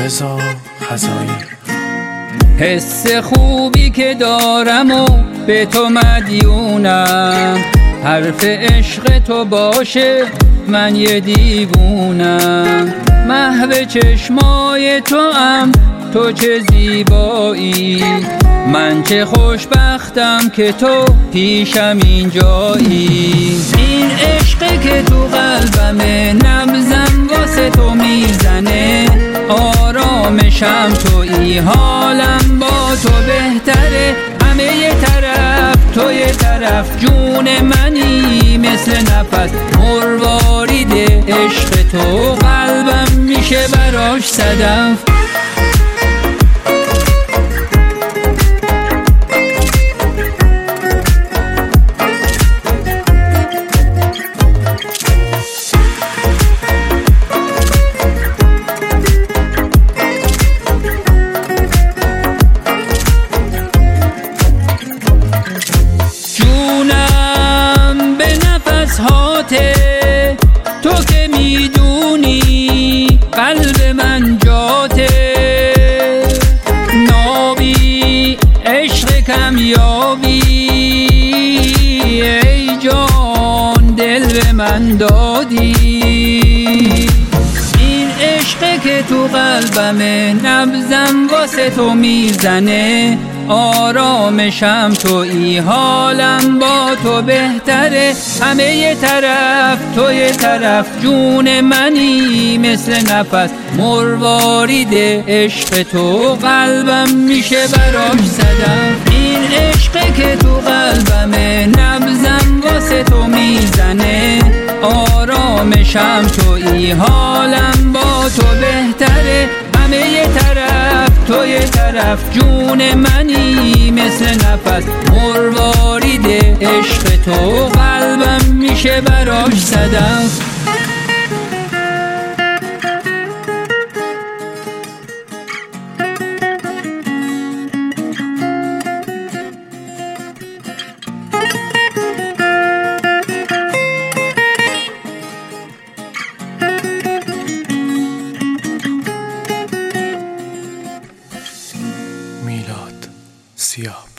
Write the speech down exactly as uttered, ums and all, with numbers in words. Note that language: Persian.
رضا خزایی. حس خوبی که دارم و به تو مدیونم، حرف عشق تو باشه من یه دیوونم. محو چشمای تو ام تو چه زیبایی، من چه خوشبختم که تو پیشم اینجایی. این عشقی که تو قلبمه نبضم واسه تو میزنه، آرامشم تویی حالم با تو بهتره. همه یه طرف تو یه طرف جون منی، مثل نفس مروارید عشق تو قلبم میشه براش صدف. تو که میدونی قلب من جاته، نابی عشق کمیابی ای جان دل به من دادی. این عشق که تو قلبمه نبضم واسه تو میزنه، آرامشم تویی حالم با تو بهتره. همه یه طرف تو یه طرف جون منی، مثل نفس مروارید عشق تو قلبم میشه براش صدف. این عشق که تو قلبمه نبضم واسه تو میزنه، آرامشم تویی حالم با تو بهتره. همه یه طرف تو یه طرف جون منی، مثل نفس مروارید عشق تو قلبم میشه براش صدف. میلاد سیاه.